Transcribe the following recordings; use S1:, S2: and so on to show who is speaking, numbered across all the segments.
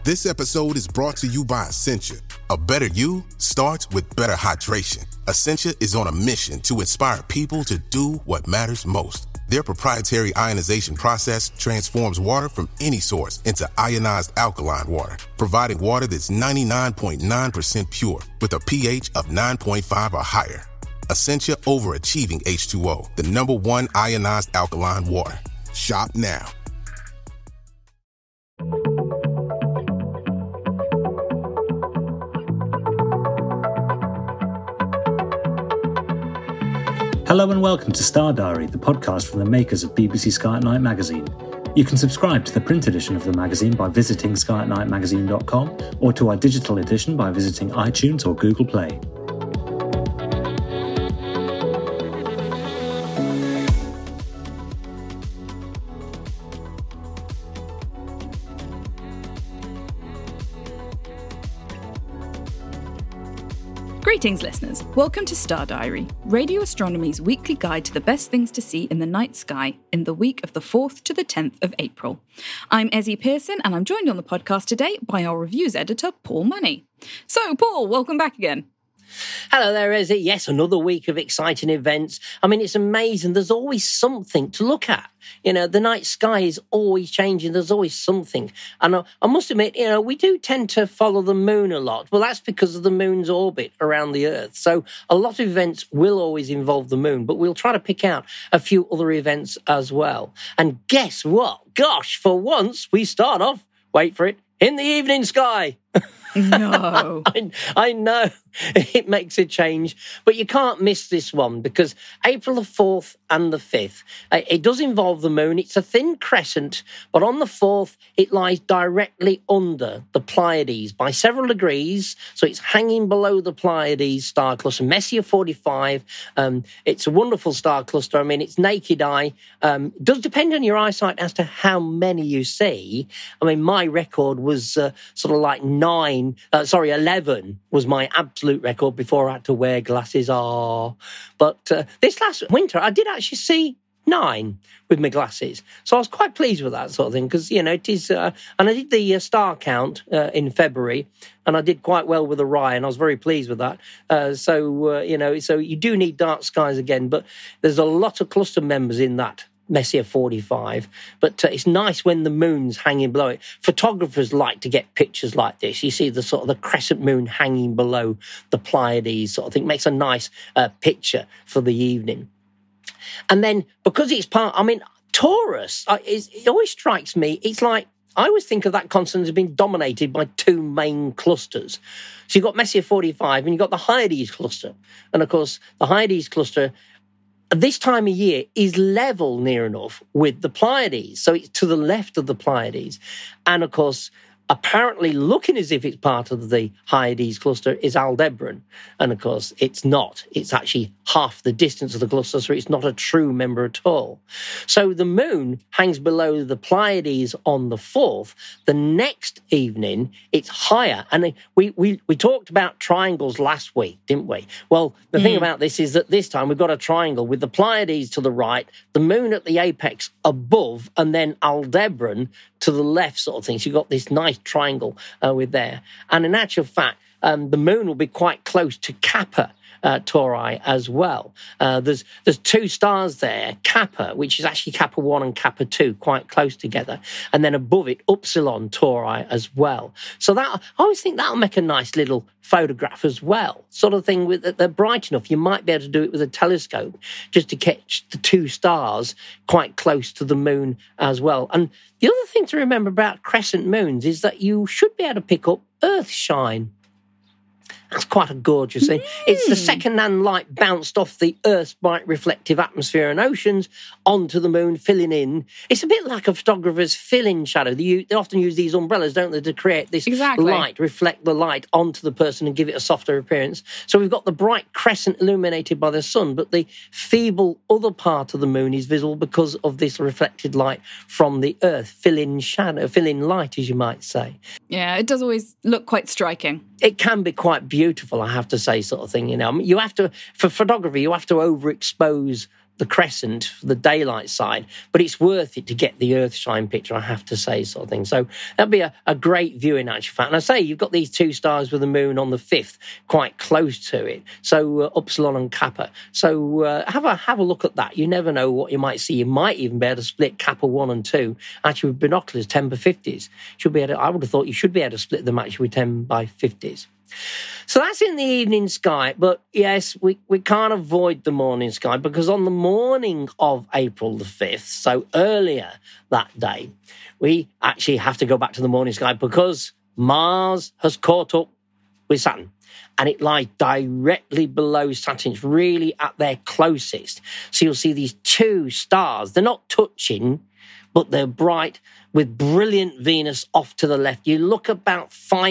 S1: This episode is brought to you by Essentia. A better you starts with better hydration. Essentia is on a mission to inspire people to do what matters most. Their proprietary ionization process transforms water from any source into ionized alkaline water, providing water that's 99.9% pure with a pH of 9.5 or higher. Essentia overachieving H2O, the #1 ionized alkaline water. Shop now.
S2: Hello and welcome to Star Diary, the podcast from the makers of BBC Sky at Night magazine. You can subscribe to the print edition of the magazine by visiting skyatnightmagazine.com or to our digital edition by visiting iTunes or Google Play.
S3: Greetings, listeners. Welcome to Star Diary, Radio Astronomy's weekly guide to the best things to see in the night sky in the week of the 4th to the 10th of April. I'm Ezzy Pearson, and I'm joined on the podcast today by our reviews editor, Paul Money. So, Paul, welcome back again.
S4: Hello there, Ezzy. Yes, another week of exciting events. I mean, it's amazing. There's always something to look at. You know, the night sky is always changing. There's always something. And I must admit, we do tend to follow the moon a lot. Well, that's because of the moon's orbit around the Earth. So a lot of events will always involve the moon, but we'll try to pick out a few other events as well. And guess what? Gosh, for once, we start off, wait for it, in the evening sky.
S3: No.
S4: I know it makes a change, but you can't miss this one because April the 4th and the 5th, it does involve the moon. It's a thin crescent, but on the 4th, it lies directly under the Pleiades by several degrees. So it's hanging below the Pleiades star cluster, Messier 45. It's a wonderful star cluster. I mean, it's naked eye. It does depend on your eyesight as to how many you see. I mean, my record was sort of like 11 was my absolute record before I had to wear glasses. But this last winter, I did actually see 9 with my glasses. So I was quite pleased with that sort of thing because, it is... and I did the star count in February, and I did quite well with Orion. I was very pleased with that. So you do need dark skies again, but there's a lot of cluster members in that Messier 45, but it's nice when the moon's hanging below it. Photographers like to get pictures like this. You see the sort of the crescent moon hanging below the Pleiades sort of thing. It makes a nice picture for the evening. And then because it's Taurus, it always strikes me, it's like, I always think of that constant as being dominated by 2 main clusters. So you've got Messier 45 and you've got the Hyades cluster. And of course, the Hyades cluster this time of year is level near enough with the Pleiades. So it's to the left of the Pleiades. And of course, apparently looking as if it's part of the Hyades cluster is Aldebaran. And of course, it's not. It's actually half the distance of the cluster, so it's not a true member at all. So the moon hangs below the Pleiades on the 4th. The next evening, it's higher. And we talked about triangles last week, didn't we? Well, the thing about this is that this time we've got a triangle with the Pleiades to the right, the moon at the apex above, and then Aldebaran to the left sort of thing. So you've got this nice triangle with there. And in actual fact, the moon will be quite close to Kappa Tauri as well. There's 2 stars there, Kappa, which is actually Kappa 1 and Kappa 2, quite close together. And then above it, Upsilon Tauri as well. So that I always think that'll make a nice little photograph as well. Sort of thing with they're bright enough. You might be able to do it with a telescope just to catch the 2 stars quite close to the moon as well. And the other thing to remember about crescent moons is that you should be able to pick up Earth shine. That's quite a gorgeous thing. It's the second-hand light bounced off the Earth's bright reflective atmosphere and oceans onto the moon, filling in. It's a bit like a photographer's fill-in shadow. They often use these umbrellas, don't they, to create this light, reflect the light onto the person and give it a softer appearance. So we've got the bright crescent illuminated by the sun, but the feeble other part of the moon is visible because of this reflected light from the Earth, fill-in shadow, fill-in light, as you might say.
S3: Yeah, it does always look quite striking.
S4: It can be quite beautiful, I have to say, sort of thing. You have to, for photography, you have to overexpose the crescent, the daylight side, but it's worth it to get the Earthshine picture, I have to say, sort of thing. So that'd be a great view in actual fact. And I say you've got these two stars with the moon on the 5th, quite close to it. So Upsilon and Kappa. So have a look at that. You never know what you might see. You might even be able to split Kappa 1 and 2 actually with binoculars, 10 by 50s. I would have thought you should be able to split them actually with 10 by 50s. So that's in the evening sky, but yes, we can't avoid the morning sky because on the morning of April the 5th, so earlier that day, we actually have to go back to the morning sky because Mars has caught up with Saturn and it lies directly below Saturn. It's really at their closest. So you'll see these two stars. They're not touching, but they're bright with brilliant Venus off to the left. You look about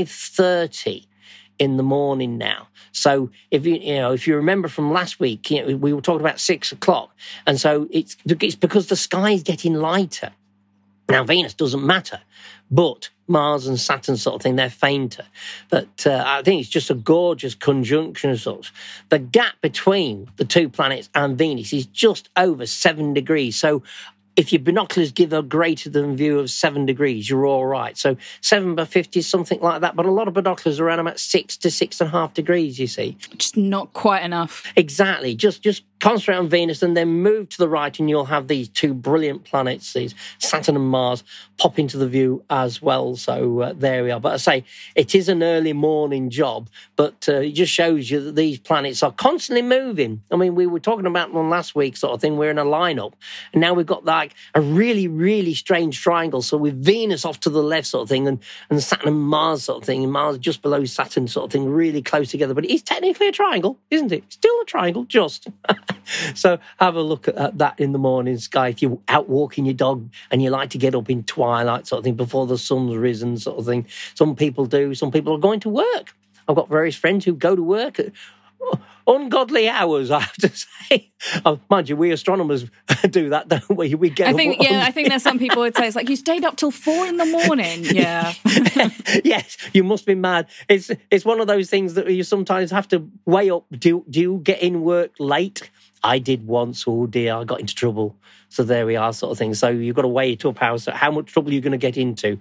S4: 5:30 in the morning now. So if you remember from last week, we were talking about 6 o'clock. And so it's because the sky is getting lighter. Now, Venus doesn't matter, but Mars and Saturn sort of thing, they're fainter. But I think it's just a gorgeous conjunction of sorts. The gap between the two planets and Venus is just over 7 degrees. So if your binoculars give a greater than view of 7 degrees, you're all right. So 7 by 50 is something like that. But a lot of binoculars are around about 6 to 6.5 degrees, you see.
S3: Just not quite enough.
S4: Exactly. Just concentrate on Venus and then move to the right and you'll have these two brilliant planets, these Saturn and Mars, pop into the view as well. So there we are. But I say, it is an early morning job, but it just shows you that these planets are constantly moving. I mean, we were talking about them last week sort of thing. We're in a lineup. And now we've got like a really, really strange triangle. So with Venus off to the left sort of thing and Saturn and Mars sort of thing, and Mars just below Saturn sort of thing, really close together. But it is technically a triangle, isn't it? Still a triangle, just. So have a look at that in the morning sky. If you're out walking your dog and you like to get up in twilight sort of thing, before the sun's risen sort of thing. Some people do. Some people are going to work. I've got various friends who go to work at ungodly hours, I have to say. Oh, mind you, we astronomers do that, don't we? We get.
S3: I think there's some people would say it's like you stayed up till 4 a.m. Yeah.
S4: Yes, you must be mad. It's one of those things that you sometimes have to weigh up. Do you get in work late? I did once. Oh dear, I got into trouble. So there we are, sort of thing. So you've got to weigh it up how much trouble you're going to get into.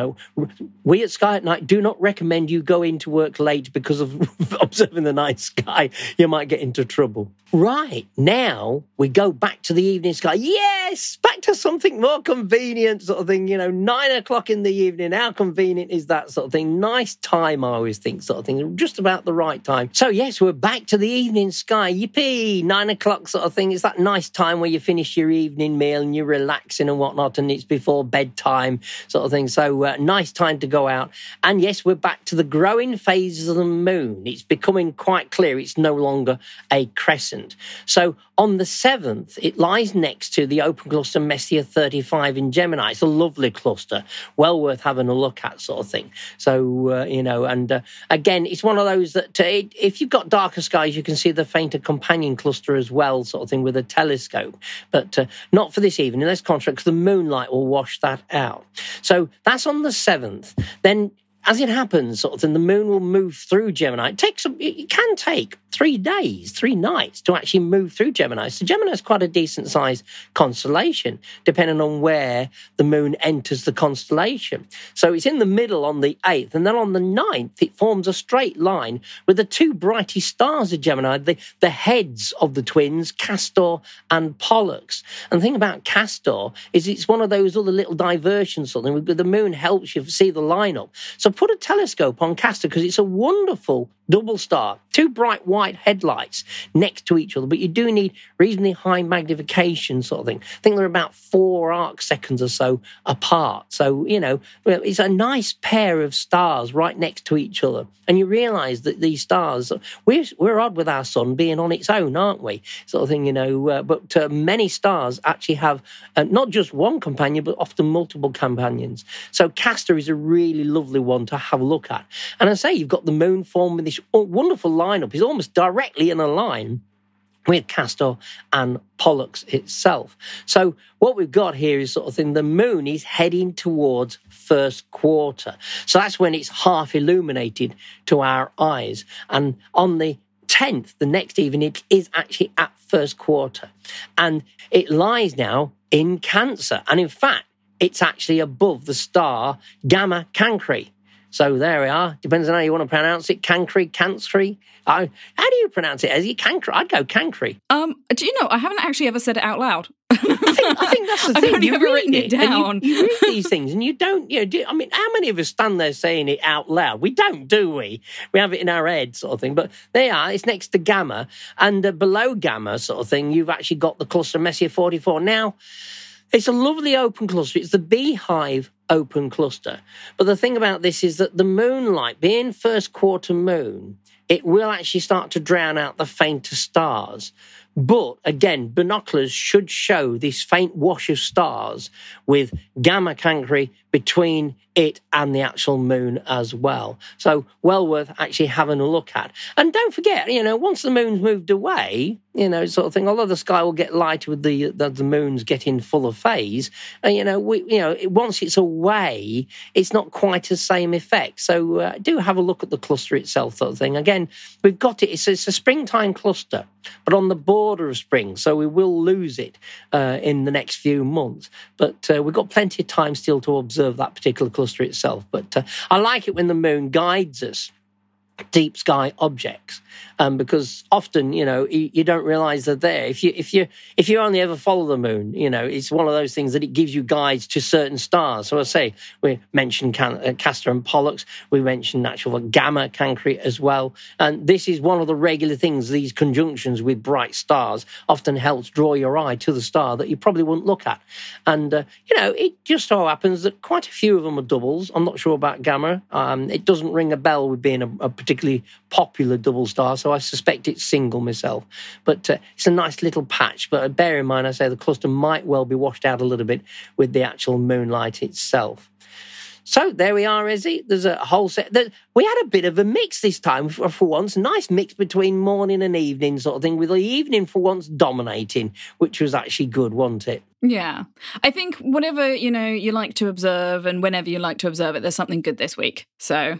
S4: We at Sky at Night do not recommend you go into work late because of observing the night sky. You might get into trouble. Right, now we go back to the evening sky. Yes, back to something more convenient sort of thing. 9 o'clock in the evening. How convenient is that sort of thing? Nice time, I always think, sort of thing. Just about the right time. So yes, we're back to the evening sky. Yippee, 9 o'clock sort of thing. It's that nice time where you finish your evening meal and you're relaxing and whatnot, and it's before bedtime sort of thing. So nice time to go out. And yes, we're back to the growing phases of the moon. It's becoming quite clear it's no longer a crescent. So on the 7th, it lies next to the open cluster Messier 35 in Gemini. It's a lovely cluster, well worth having a look at sort of thing. So, again, it's one of those that if you've got darker skies, you can see the fainter companion cluster as well, sort of thing, with a telescope. But not for this evening. Let's concentrate because the moonlight will wash that out. So that's on the 7th. Then, as it happens, sort of thing, the moon will move through Gemini. It can take 3 days, 3 nights to actually move through Gemini. So Gemini is quite a decent-sized constellation, depending on where the moon enters the constellation. So it's in the middle on the 8th, and then on the 9th, it forms a straight line with the two brightest stars of Gemini, the heads of the twins, Castor and Pollux. And the thing about Castor is it's one of those other little diversions, something. The moon helps you see the lineup. So put a telescope on Castor because it's a wonderful double star, two bright white headlights next to each other, but you do need reasonably high magnification sort of thing. I think they're about 4 arc seconds or so apart. So, it's a nice pair of stars right next to each other. And you realise that these stars, we're odd with our sun being on its own, aren't we? Sort of thing, but many stars actually have not just one companion, but often multiple companions. So Castor is a really lovely one to have a look at. And I say, you've got the moon forming this wonderful lineup. It's almost directly in a line with Castor and Pollux itself. So what we've got here is sort of thing, the moon is heading towards first quarter. So that's when it's half illuminated to our eyes. And on the 10th, the next evening, is actually at first quarter. And it lies now in Cancer. And in fact, it's actually above the star Gamma Cancri. So there we are. Depends on how you want to pronounce it. Cancri. How do you pronounce it, Ezzy? Cancri? I'd go Cancri.
S3: Do you know, I haven't actually ever said it out loud.
S4: I think that's the thing.
S3: I've only ever written it down.
S4: You read these things and you don't, I mean, how many of us stand there saying it out loud? We don't, do we? We have it in our head sort of thing. But there you are. It's next to Gamma. And below Gamma sort of thing, you've actually got the cluster Messier 44. Now, it's a lovely open cluster. It's the Beehive open cluster. But the thing about this is that the moonlight, being first quarter moon, it will actually start to drown out the fainter stars. But again, binoculars should show this faint wash of stars with Gamma Cancri between it and the actual moon as well. So well worth actually having a look at. And don't forget, once the moon's moved away, sort of thing, although the sky will get lighter with the moon's getting fuller phase, once it's away, it's not quite the same effect. So do have a look at the cluster itself, sort of thing. Again, we've got it. It's a springtime cluster, but on the border of spring, so we will lose it in the next few months. But we've got plenty of time still to observe that particular cluster itself. But I like it when the moon guides us deep sky objects, because often you don't realise they're there. If you only ever follow the moon, it's one of those things that it gives you guides to certain stars. So I say we mentioned Castor and Pollux, we mentioned natural Gamma Cancri as well, and this is one of the regular things. These conjunctions with bright stars often helps draw your eye to the star that you probably wouldn't look at, and it just so happens that quite a few of them are doubles. I'm not sure about Gamma. It doesn't ring a bell with being a particularly popular double star, so I suspect it's single myself. But it's a nice little patch. But bear in mind, I say the cluster might well be washed out a little bit with the actual moonlight itself. So there we are, Izzy. There's a whole set. We had a bit of a mix this time for once. Nice mix between morning and evening sort of thing, with the evening for once dominating, which was actually good, wasn't it?
S3: Yeah. I think whatever, you like to observe and whenever you like to observe it, there's something good this week. So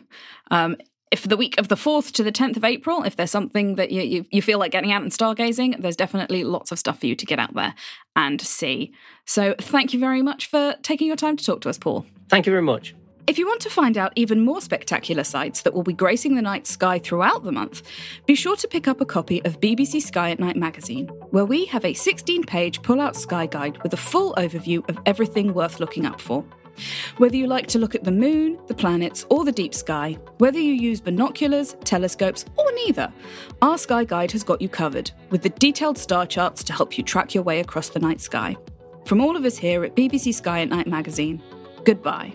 S3: if the week of the 4th to the 10th of April, if there's something that you feel like getting out and stargazing, there's definitely lots of stuff for you to get out there and see. So thank you very much for taking your time to talk to us, Paul.
S4: Thank you very much.
S3: If you want to find out even more spectacular sights that will be gracing the night sky throughout the month, be sure to pick up a copy of BBC Sky at Night magazine, where we have a 16-page pull-out sky guide with a full overview of everything worth looking up for. Whether you like to look at the moon, the planets, or the deep sky, whether you use binoculars, telescopes, or neither, our Sky Guide has got you covered, with the detailed star charts to help you track your way across the night sky. From all of us here at BBC Sky at Night magazine, goodbye.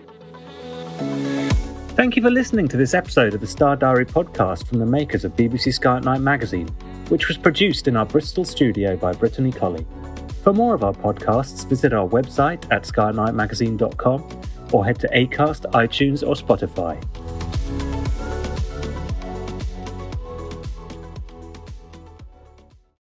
S2: Thank you for listening to this episode of the Star Diary podcast from the makers of BBC Sky at Night magazine, which was produced in our Bristol studio by Brittany Colley. For more of our podcasts, visit our website at skyatnightmagazine.com or head to Acast, iTunes or Spotify.